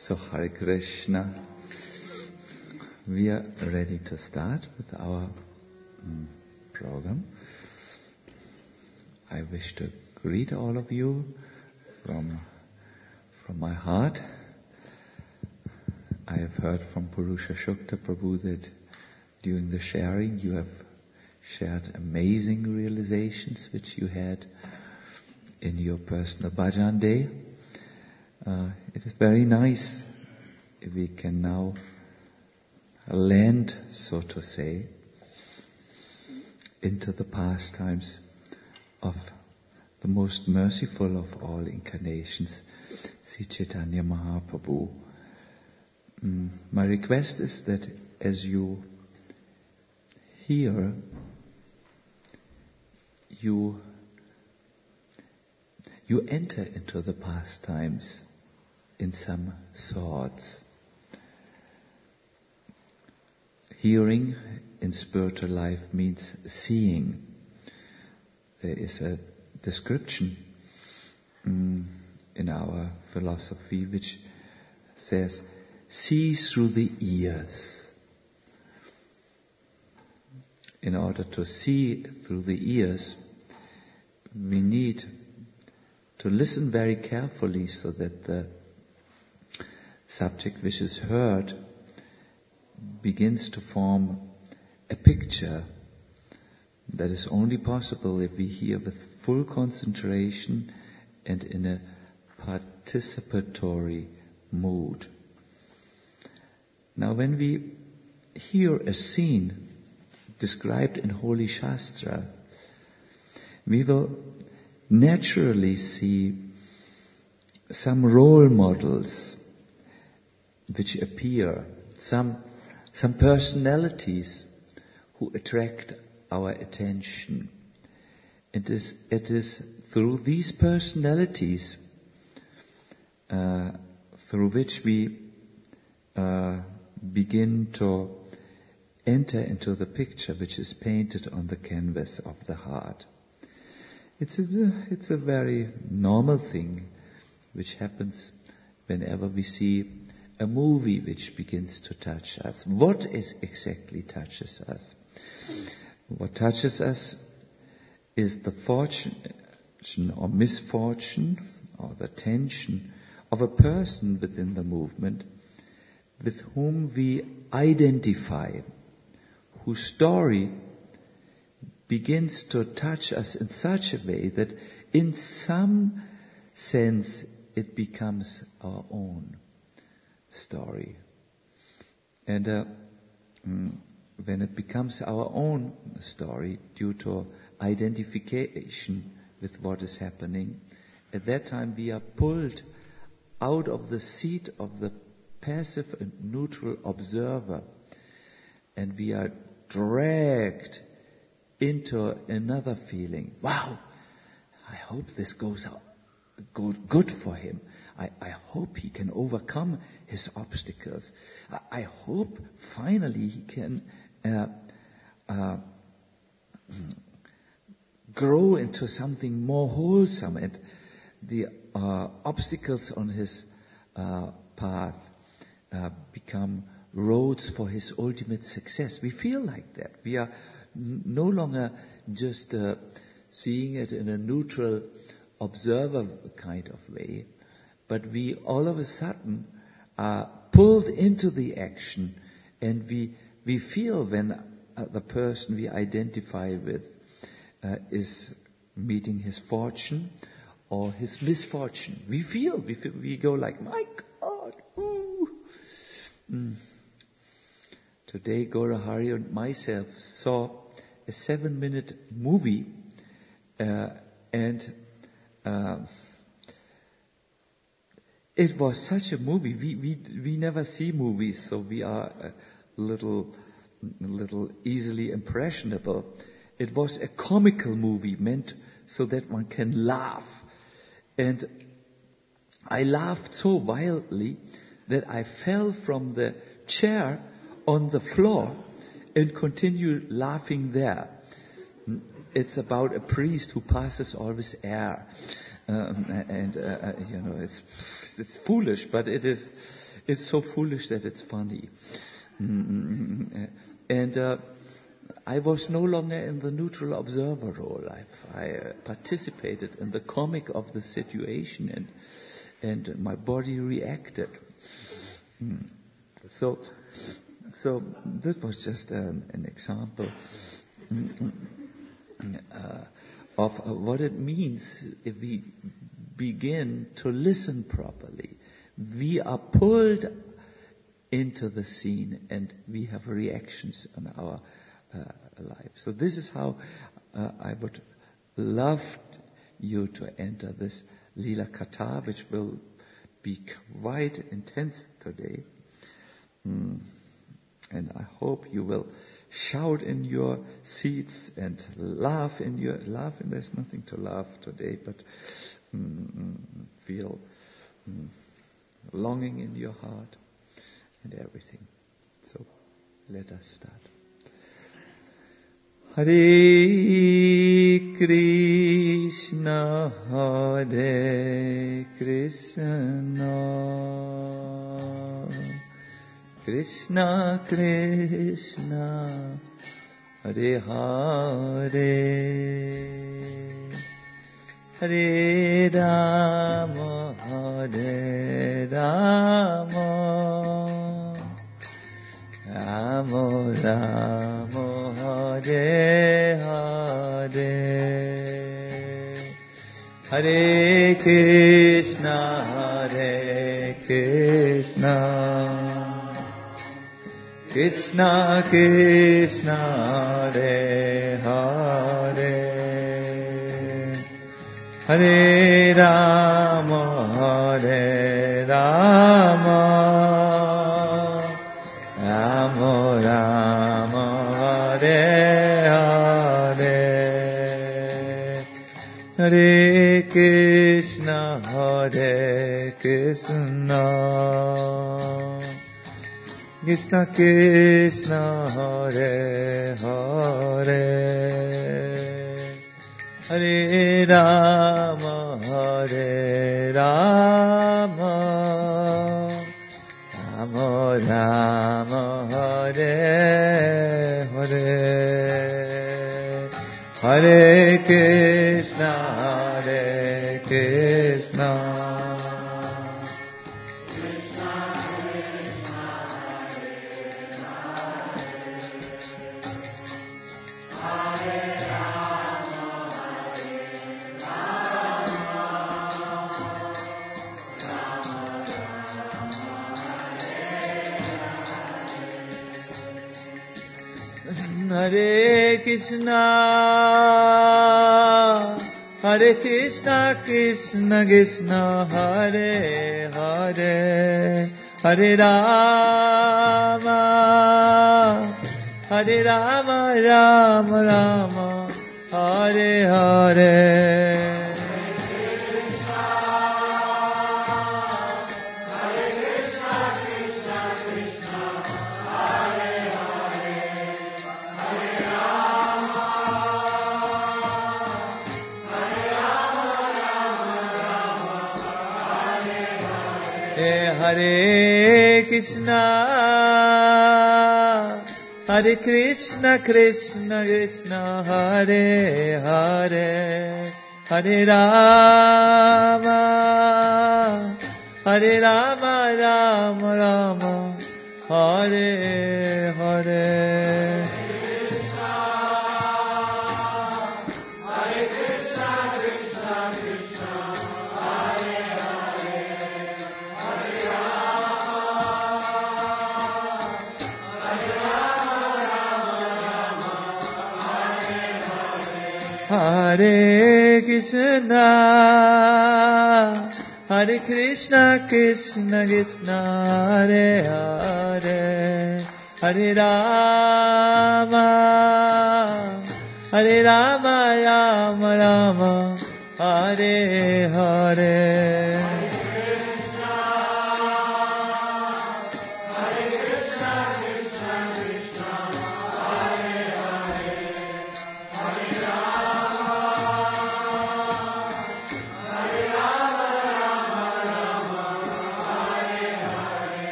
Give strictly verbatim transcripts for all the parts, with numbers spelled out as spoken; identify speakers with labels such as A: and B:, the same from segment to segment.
A: So, Hare Krishna. We are ready to start with our um, program. I wish to greet all of you from, from my heart. I have heard from Purusha Shukta Prabhu that during the sharing you have shared amazing realizations which you had in your personal bhajan day. Uh, it is very nice if we can now land, so to say, into the pastimes of the most merciful of all incarnations, Sri Chaitanya Mahaprabhu. Mm, my request is that as you hear, you you enter into the pastimes in some sorts. Hearing in spiritual life means seeing. There is a description um, in our philosophy which says, see through the ears. In order to see through the ears, we need to listen very carefully so that the subject which is heard begins to form a picture that is only possible if we hear with full concentration and in a participatory mood. Now, when we hear a scene described in Holy Shastra, we will naturally see some role models which appear, some some personalities who attract our attention. It is it is through these personalities uh, through which we uh, begin to enter into the picture which is painted on the canvas of the heart. It's a, it's a very normal thing which happens whenever we see a movie which begins to touch us. What is exactly touches us? What touches us is the fortune or misfortune or the tension of a person within the movement with whom we identify, whose story begins to touch us in such a way that in some sense it becomes our own story. And uh, when it becomes our own story due to identification with what is happening, at that time we are pulled out of the seat of the passive and neutral observer, and we are dragged into another feeling. Wow, I hope this goes out good, good for him. I, I hope he can overcome his obstacles. I, I hope finally he can uh, uh, grow into something more wholesome, and the uh, obstacles on his uh, path uh, become roads for his ultimate success. We feel like that. We are n- no longer just uh, seeing it in a neutral observer kind of way, but we all of a sudden are pulled into the action, and we we feel when uh, the person we identify with uh, is meeting his fortune or his misfortune. We feel, we feel, we go like, my God, ooh. Mm. Today, Gaura Hari and myself saw a seven-minute movie, uh, and uh, it was such a movie. We we we never see movies, so we are a little little easily impressionable. It was a comical movie meant so that one can laugh, and I laughed so wildly that I fell from the chair on the floor and continued laughing there. It's about a priest who passes always air, um, and uh, you know it's it's foolish, but it is it's so foolish that it's funny. Mm-hmm. And uh, I was no longer in the neutral observer role. I, I uh, participated in the comic of the situation, and and my body reacted. Mm. So, so this was just an, an example uh, of uh, what it means if we begin to listen properly. We are pulled into the scene, and we have reactions on our uh, life. So this is how uh, I would love you to enter this Lila Katha, which will be quite intense today. Mm. And I hope you will shout in your seats and laugh in your laugh. And there's nothing to laugh today, but mm, feel mm, longing in your heart and everything. So let us start. Hare Krishna, Hare Krishna, Krishna Krishna, Hare Hare, Hare Rama, Hare Rama, Rama Rama, Hare Hare, Hare Krishna, Hare Krishna, Krishna Krishna, Hare Hare, Hare Rama, Hare Rama, Rama Rama, Hare Hare, Hare Krishna, Hare Krishna, Krishna Krishna, Hare Hare, Hare Rama, Hare Rama, Rama Rama, Hare Hare, Hare Krishna, Hare Krishna, Hare Krishna, Hare Krishna, Krishna Krishna, Hare Hare, Hare Rama, Hare Rama, Rama Rama, Hare Hare. Hare Krishna, Hare Krishna, Krishna Krishna, Hare Hare, Hare Rama, Hare Rama, Rama Rama, Hare Hare. Hare Krishna, Hare Krishna, Krishna Krishna, Hare Hare, Hare Rama, Hare Rama, Rama Rama, Hare Hare.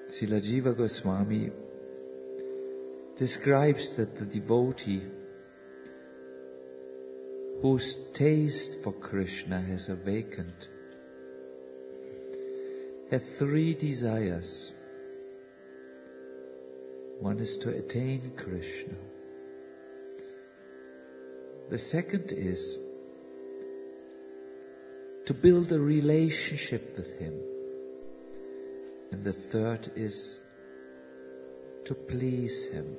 A: Srila Jiva Goswami describes that the devotee whose taste for Krishna has awakened has three desires. One is to attain Krishna. The second is to build a relationship with Him. And the third is to please Him.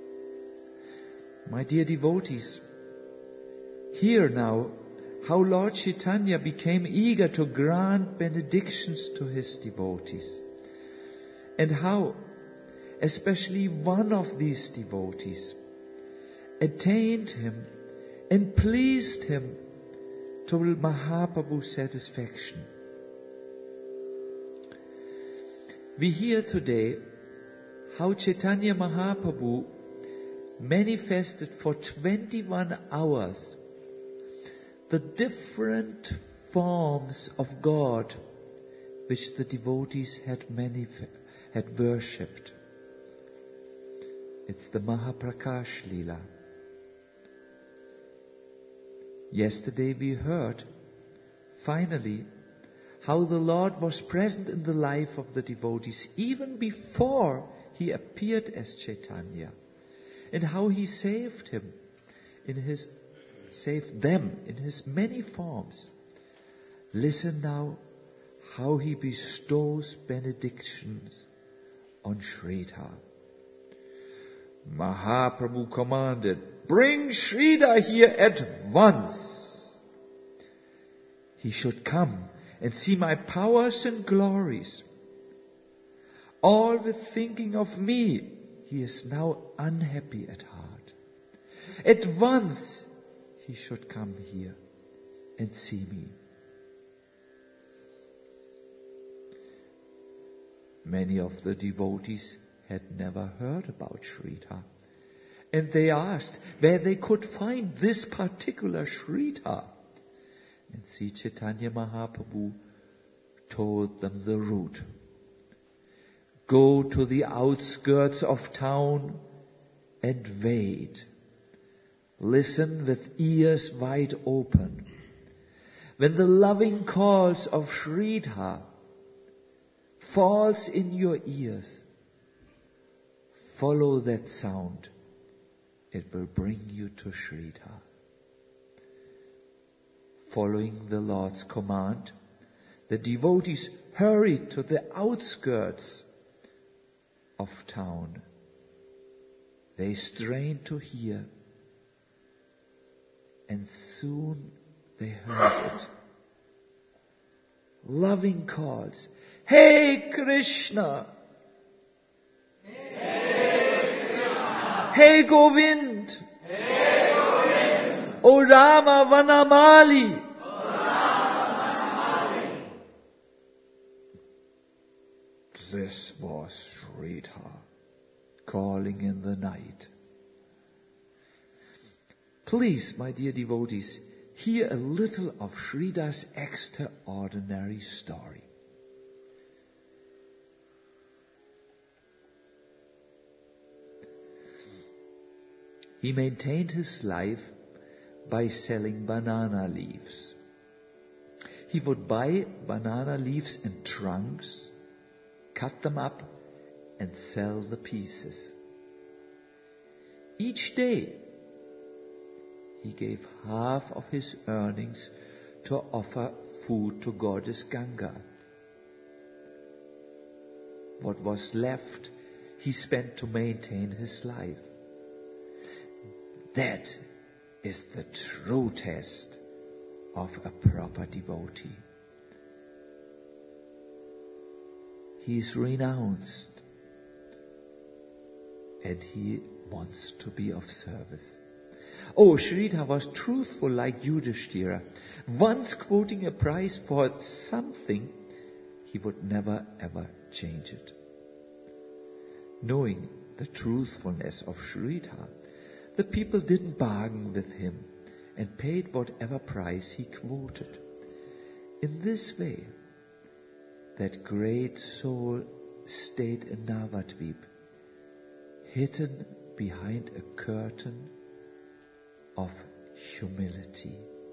A: My dear devotees, hear now how Lord Chaitanya became eager to grant benedictions to His devotees, and how especially one of these devotees attained Him and pleased Him to Mahaprabhu's satisfaction. We hear today how Chaitanya Mahaprabhu manifested for twenty-one hours the different forms of God which the devotees had manif- had worshipped. It's the Mahaprakash Leela. Yesterday we heard, finally, how the Lord was present in the life of the devotees even before He appeared as Chaitanya, and how He saved him in his saved them in His many forms. Listen now how He bestows benedictions on Sridhar. Mahaprabhu commanded, "Bring Sridhar here at once. He should come and see my powers and glories. All with thinking of me, he is now unhappy at heart. At once he should come here and see me." Many of the devotees had never heard about Sridhar, and they asked where they could find this particular Sridhar. And Sri Chaitanya Mahaprabhu told them the route. Go to the outskirts of town and wait. Listen with ears wide open. When the loving calls of Sridhar falls in your ears, follow that sound. It will bring you to Sridhar. Following the Lord's command, the devotees hurried to the outskirts of town. They strained to hear, and soon they heard it. Loving calls, "Hey Krishna! Hey Krishna! Hey Govind! Hey Govind! O Rama Vanamali!" This was Sridhar calling in the night. Please, my dear devotees, hear a little of Sridhar's extraordinary story. He maintained his life by selling banana leaves. He would buy banana leaves in trunks, cut them up, and sell the pieces. Each day, he gave half of his earnings to offer food to Goddess Ganga. What was left, he spent to maintain his life. That is the true test of a proper devotee. He is renounced, and he wants to be of service. Oh, Sridhar was truthful like Yudhishthira. Once quoting a price for something, he would never ever change it. Knowing the truthfulness of Sridhar, the people didn't bargain with him and paid whatever price he quoted. In this way, that great soul stayed in Navadvip, hidden behind a curtain of humility.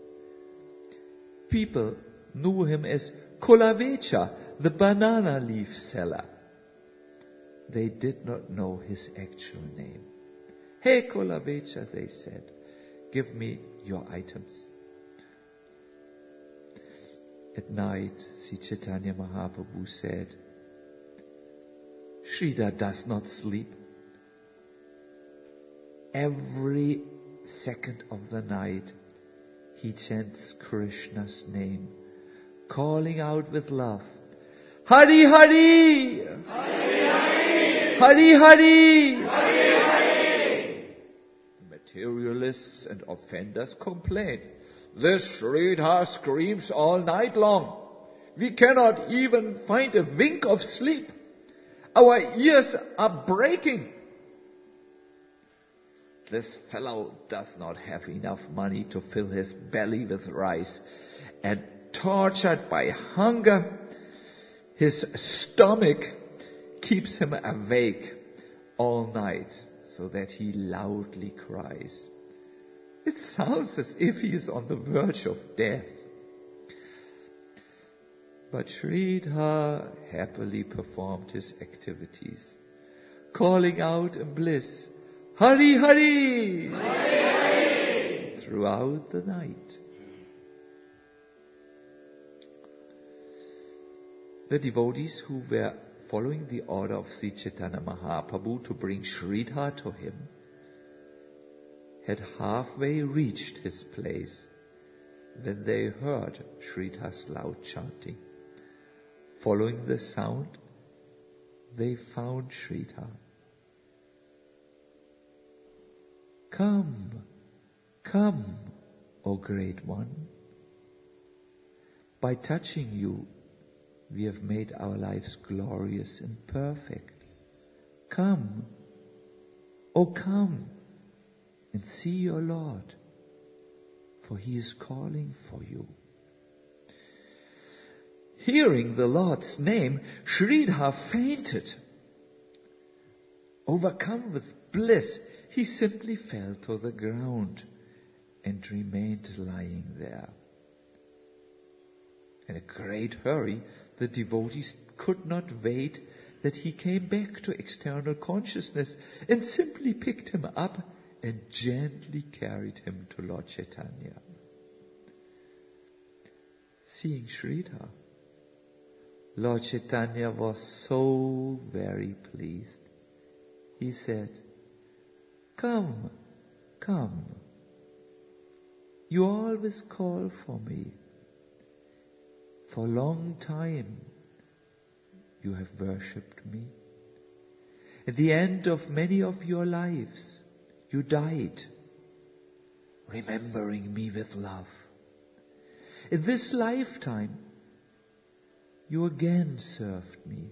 A: People knew him as Kolavecha, the banana leaf seller. They did not know his actual name. Hey Kolavecha, they said, give me your items. At night, Sri Chaitanya Mahaprabhu said, Sridhar does not sleep. Every second of the night, he chants Krishna's name, calling out with love, Hari Hari! Hari Hari! Hari Hari! Hari Hari! The materialists and offenders complained, this Sridhar screams all night long. We cannot even find a wink of sleep. Our ears are breaking. This fellow does not have enough money to fill his belly with rice, and tortured by hunger, his stomach keeps him awake all night so that he loudly cries. It sounds as if he is on the verge of death. But Sridhar happily performed his activities, calling out in bliss, Hari Hari! Hari Hari! Throughout the night. The devotees who were following the order of Sri Chaitanya Mahaprabhu to bring Sridhar to him had halfway reached his place when they heard Sridhar's loud chanting. Following the sound, they found Sridhar. Come, come, O Great One. By touching you, we have made our lives glorious and perfect. Come, O come, and see your Lord, for he is calling for you. Hearing the Lord's name, Sridhar fainted. Overcome with bliss, he simply fell to the ground and remained lying there. In a great hurry, the devotees could not wait that he came back to external consciousness and simply picked him up and gently carried him to Lord Chaitanya. Seeing Sridhar, Lord Chaitanya was so very pleased. He said, Come, come. You always call for me. For a long time you have worshipped me. At the end of many of your lives, you died, remembering me with love. In this lifetime, you again served me.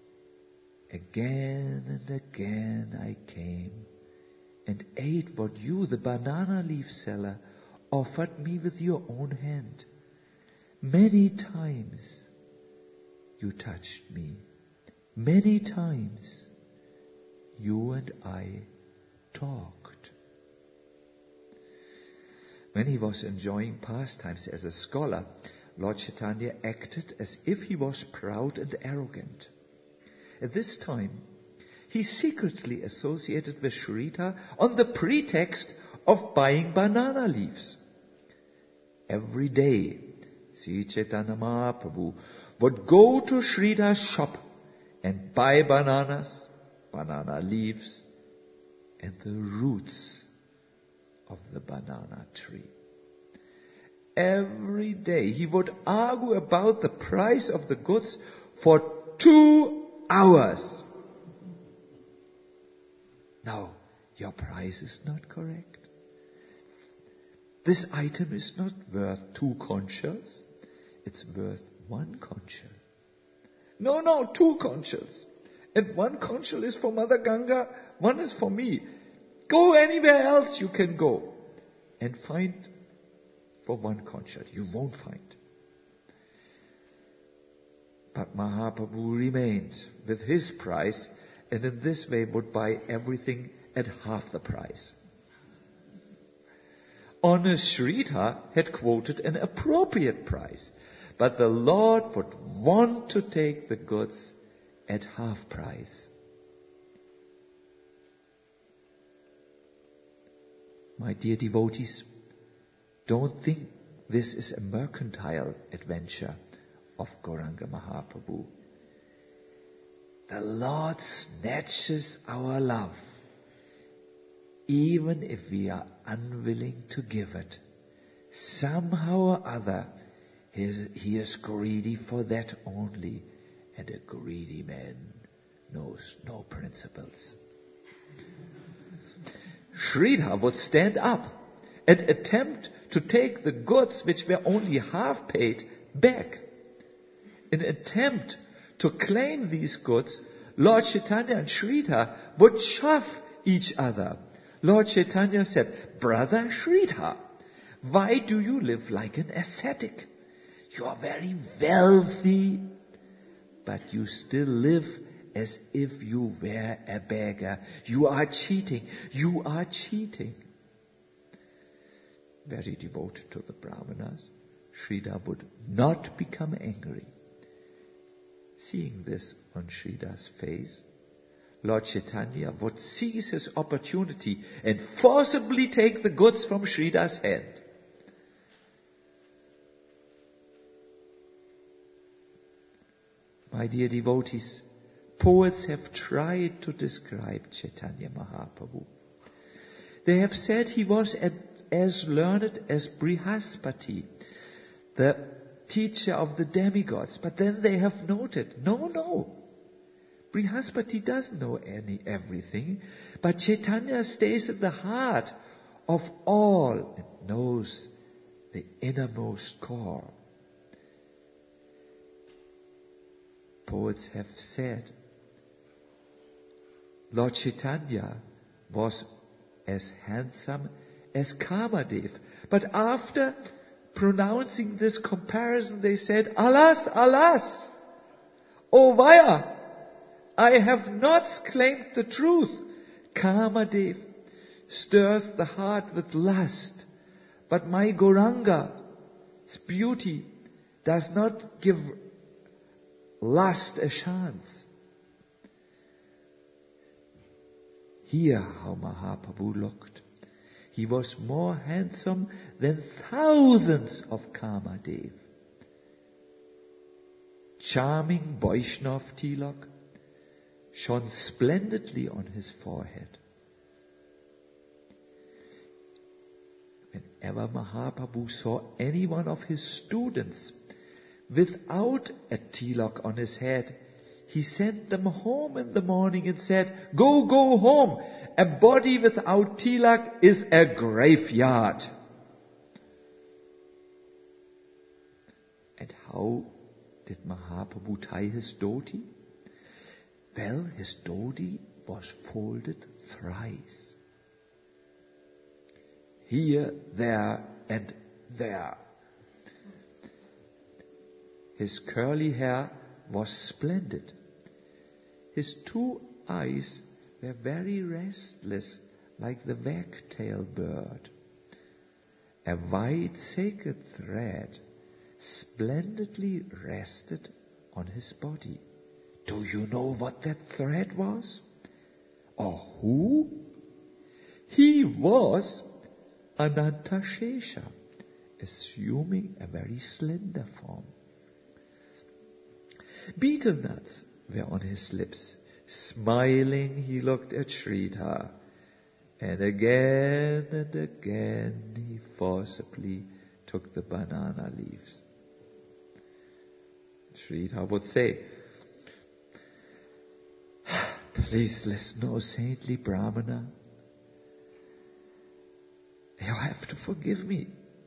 A: Again and again I came and ate what you, the banana leaf seller, offered me with your own hand. Many times you touched me. Many times you and I talked. When he was enjoying pastimes as a scholar, Lord Chaitanya acted as if he was proud and arrogant. At this time, he secretly associated with Sridhar on the pretext of buying banana leaves. Every day, Sri Chaitanya Mahaprabhu would go to Sridhar's shop and buy bananas, banana leaves, and the roots of the banana tree. Every day he would argue about the price of the goods for two hours. Now, your price is not correct. This item is not worth two conchals. It's worth one conchal. No, no, two conchals. And one conchal is for Mother Ganga, one is for me. Go anywhere else you can go and find for one conchal. You won't find. But Mahaprabhu remained with his price, and in this way would buy everything at half the price. Honest Sridhar had quoted an appropriate price, but the Lord would want to take the goods at half price. My dear devotees, don't think this is a mercantile adventure of Gauranga Mahaprabhu. The Lord snatches our love, even if we are unwilling to give it. Somehow or other, he is, he is greedy for that only, and a greedy man knows no principles. Sridhar would stand up and attempt to take the goods which were only half paid back. In an attempt to claim these goods, Lord Chaitanya and Sridhar would shove each other. Lord Chaitanya said, "Brother Sridhar, why do you live like an ascetic? You are very wealthy, but you still live as if you were a beggar. You are cheating. You are cheating." Very devoted to the Brahmanas, Sridhar would not become angry. Seeing this on Sridhar's face, Lord Chaitanya would seize his opportunity and forcibly take the goods from Sridhar's hand. My dear devotees, poets have tried to describe Chaitanya Mahaprabhu. They have said he was at, as learned as Brihaspati, the teacher of the demigods. But then they have noted, no, no, Brihaspati doesn't know any everything, but Chaitanya stays at the heart of all and knows the innermost core. Poets have said, Lord Chaitanya was as handsome as Kamadev. But after pronouncing this comparison, they said, "Alas, alas, O Vaya, I have not claimed the truth. Kamadev stirs the heart with lust, but my Gauranga's beauty does not give lust a chance." Hear how Mahaprabhu looked. He was more handsome than thousands of Kamadev. Charming Vaishnav Tilak shone splendidly on his forehead. Whenever Mahaprabhu saw any one of his students without a tilak on his head, he sent them home in the morning and said, "Go, go home. A body without tilak is a graveyard." And how did Mahaprabhu tie his dhoti? Well, his dhoti was folded thrice. Here, there, and there. His curly hair was splendid. His two eyes were very restless, like the wagtail bird. A white sacred thread splendidly rested on his body. Do you know what that thread was? Or who? He was Anantashesha, assuming a very slender form. Betel nuts were on his lips. Smiling, he looked at Sridhar. And again and again he forcibly took the banana leaves. Sridhar would say, "Please listen, O saintly Brahmana. You have to forgive me.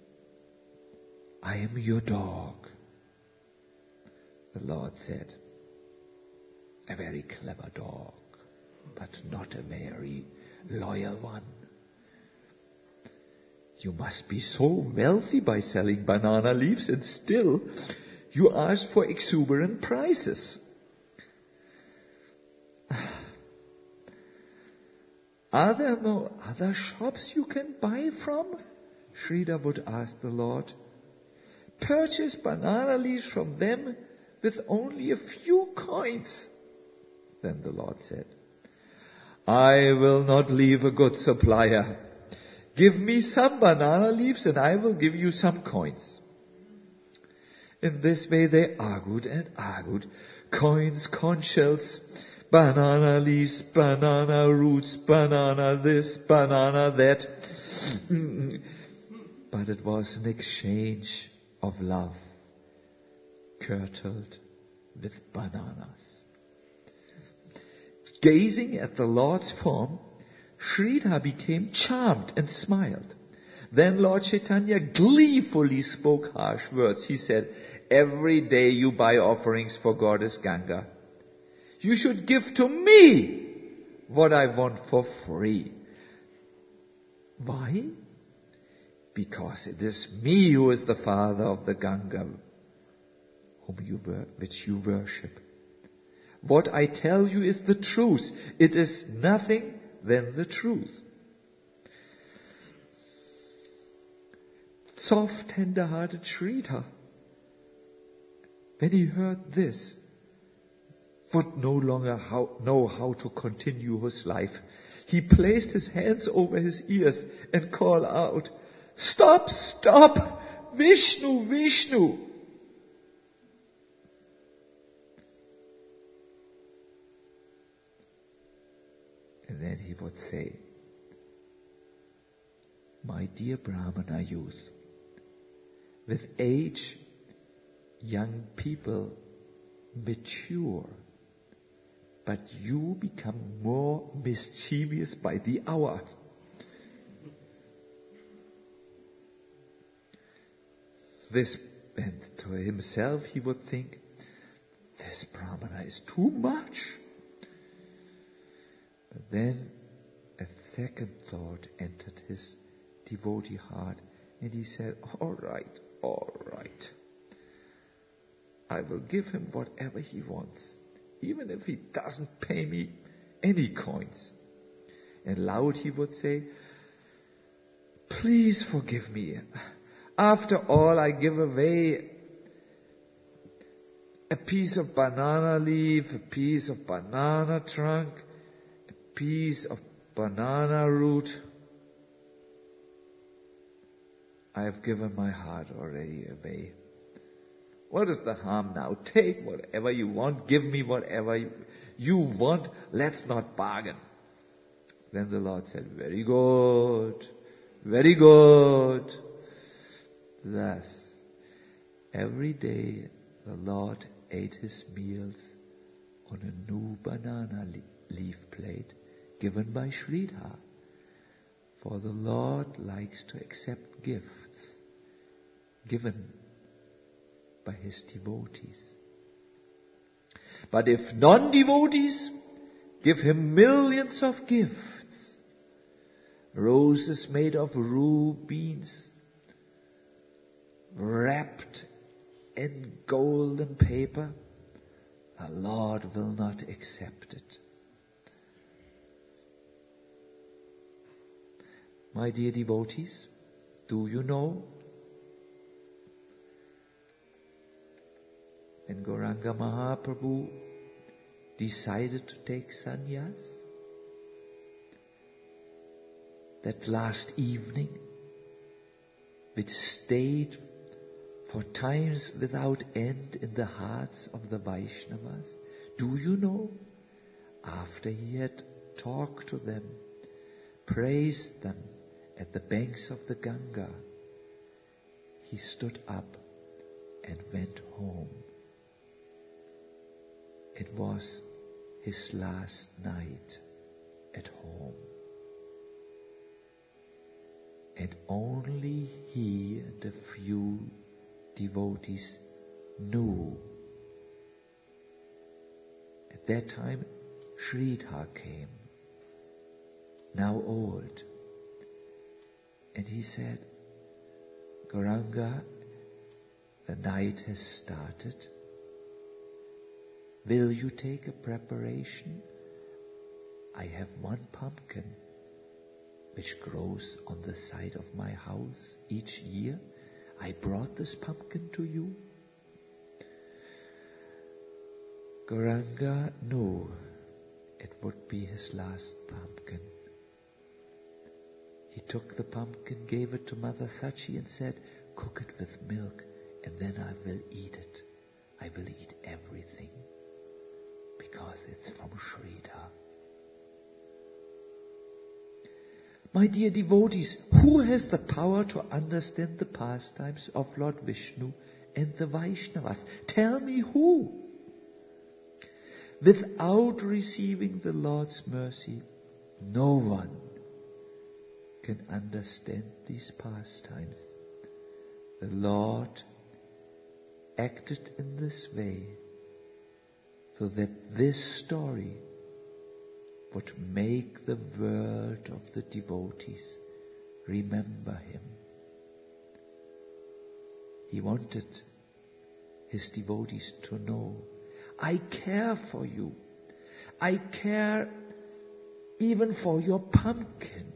A: I am your dog." The Lord said, "A very clever dog, but not a very loyal one. You must be so wealthy by selling banana leaves, and still You asked for exuberant prices. Are there no other shops you can buy from? Sridhar would ask the Lord. Purchase banana leaves from them with only a few coins. Then the Lord said, I will not leave a good supplier. Give me some banana leaves and I will give you some coins. In this way they argued and argued. Coins, conch shells, banana leaves, banana roots, banana this, banana that. But it was an exchange of love, curdled with bananas. Gazing at the Lord's form, Sridhar became charmed and smiled. Then Lord Chaitanya gleefully spoke harsh words. He said, every day you buy offerings for Goddess Ganga. You should give to me what I want for free. Why? Because it is me who is the father of the Ganga, whom you wor- which you worship. What I tell you is the truth. It is nothing than the truth. Soft, tender-hearted Sridhar, when he heard this, would no longer how, know how to continue his life. He placed his hands over his ears and called out, Stop, stop! Vishnu, Vishnu! And then he would say, my dear Brahmana youth, with age, young people mature, but you become more mischievous by the hour. This, and to himself he would think, this Brahmana is too much. But then a second thought entered his devotee heart, and he said, all right, all right. I will give him whatever he wants, even if he doesn't pay me any coins. And loud he would say, please forgive me. After all, I give away a piece of banana leaf, a piece of banana trunk, a piece of banana root. I have given my heart already away. What is the harm now? Take whatever you want. Give me whatever you, you want. Let's not bargain. Then the Lord said, very good, very good. Thus, every day the Lord ate his meals on a new banana leaf plate given by Sridhar. For the Lord likes to accept gifts given by his devotees. But if non-devotees give him millions of gifts, roses made of rubies, wrapped in golden paper, the Lord will not accept it. My dear devotees, do you know when Gauranga Mahaprabhu decided to take sannyas, that last evening, which stayed for times without end in the hearts of the Vaishnavas, do you know, after he had talked to them, praised them at the banks of the Ganga, he stood up and went home. It was his last night at home. And only he and a few devotees knew. At that time, Sridhar came, now old. And he said, Gauranga, The night has started. Will you take a preparation? I have one pumpkin which grows on the side of my house each year. I brought this pumpkin to you. Gauranga knew it would be his last pumpkin. He took the pumpkin, gave it to Mother Sachi and said, cook it with milk and then I will eat it. I will eat everything because it's from Sridhar. My dear devotees, who has the power to understand the pastimes of Lord Vishnu and the Vaishnavas? Tell me who? Without receiving the Lord's mercy, no one can understand these pastimes. The Lord acted in this way so that this story would make the world of the devotees remember him. He wanted his devotees to know, I care for you. I care even for your pumpkin.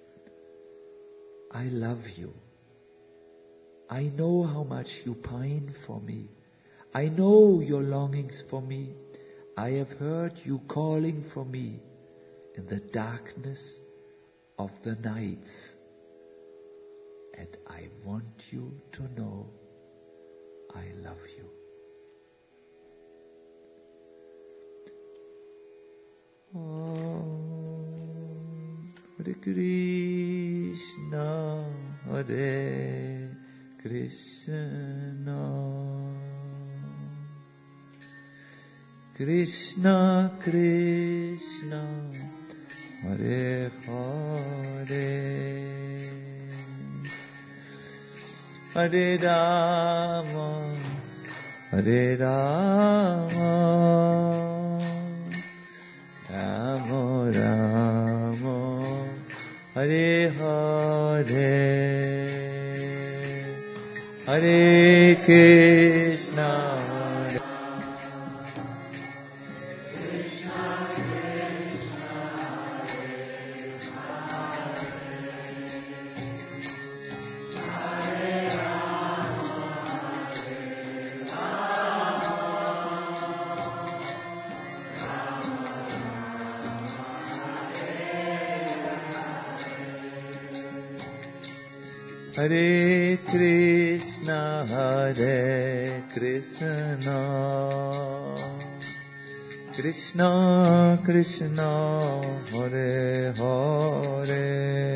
A: I love you. I know how much you pine for me. I know your longings for me. I have heard you calling for me in the darkness of the nights. And I want you to know I love you. Om Hare Krishna, Hare Krishna, Krishna Krishna, Hare Hare, Hare Rama, Hare Rama, Rama Rama, Hare Hare, Hare Krishna, Hare Krishna, Hare Krishna, Krishna Krishna, Hare Hare,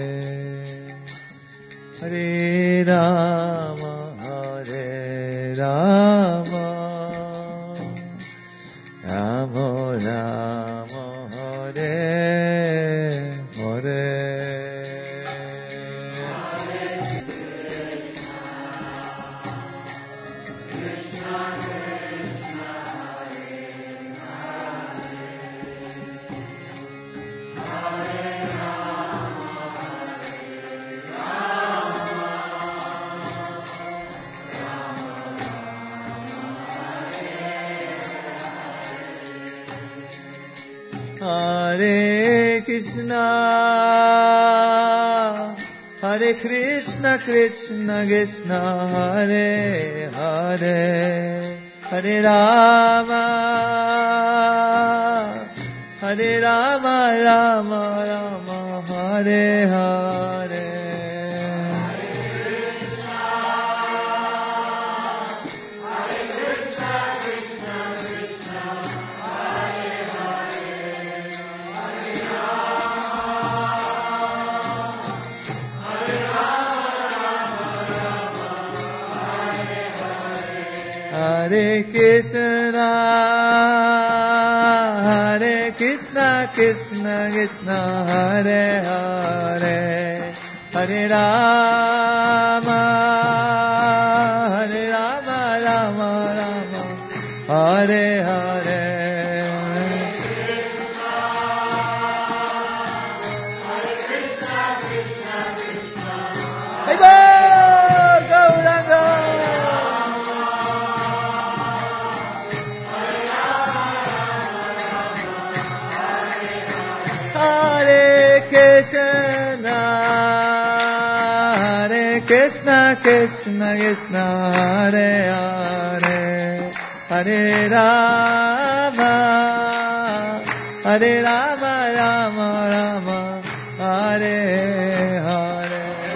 A: Hare Rama, Hare Rama, Rama Rama, Hare Hare. Hare Krishna, Hare Krishna, Krishna Krishna, Hare Hare, Hare Rama, Hare Rama, Rama Rama, Hare Hare. Hare Krishna, Hare Krishna, Krishna Krishna, Hare Hare, Hare Rama, Hare Rama, Rama Rama, Hare Hare. Hey, Gauranga! Krishna, Hare Krishna, Krishna Krishna, Hare Hare, Hare Rama, Hare Rama, Rama Rama, Hare Hare.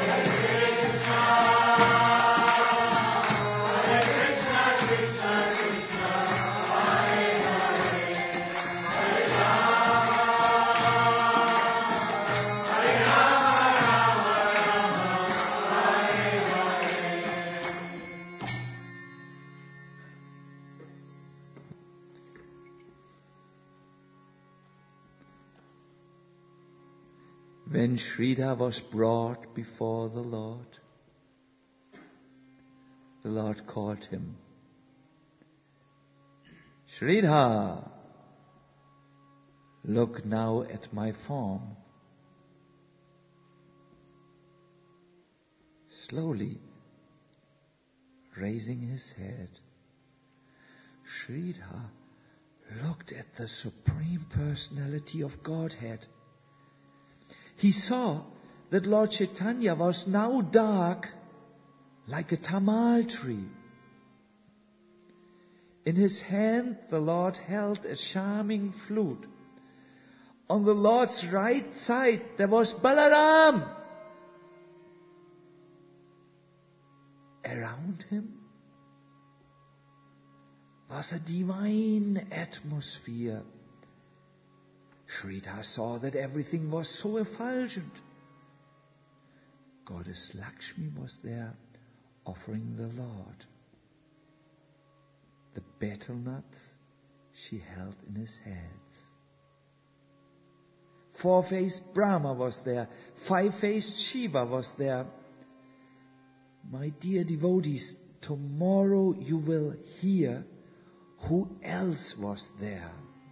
A: When Sridhar was brought before the Lord, the Lord called him, Sridhar, look now at my form. Slowly raising his head, Sridhar looked at the Supreme Personality of Godhead. He saw that Lord Chaitanya was now dark like a tamal tree. In his hand the Lord held a charming flute. On the Lord's right side there was Balaram. Around him was a divine atmosphere. Sridhar saw that everything was so effulgent. Goddess Lakshmi was there offering the Lord. The betel nuts she held in his hands. Four-faced Brahma was there. Five-faced Shiva was there. My dear devotees, tomorrow you will hear who else was there.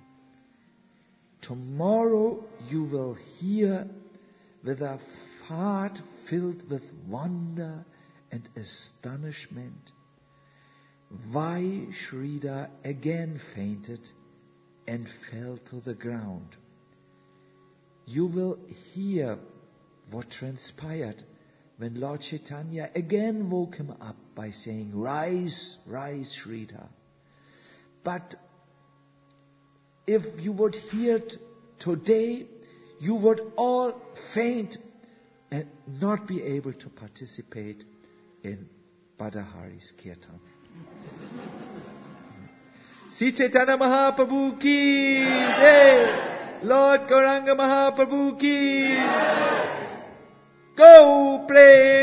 A: Tomorrow you will hear with a heart filled with wonder and astonishment why Sridhar again fainted and fell to the ground. You will hear what transpired when Lord Chaitanya again woke him up by saying, "Rise, rise, Sridhar." But if you would hear it today, you would all faint and not be able to participate in Badahari's Kirtan. Sri Chaitanya Mahaprabhu ki jai, Lord Gauranga Mahaprabhu ki jai. Go play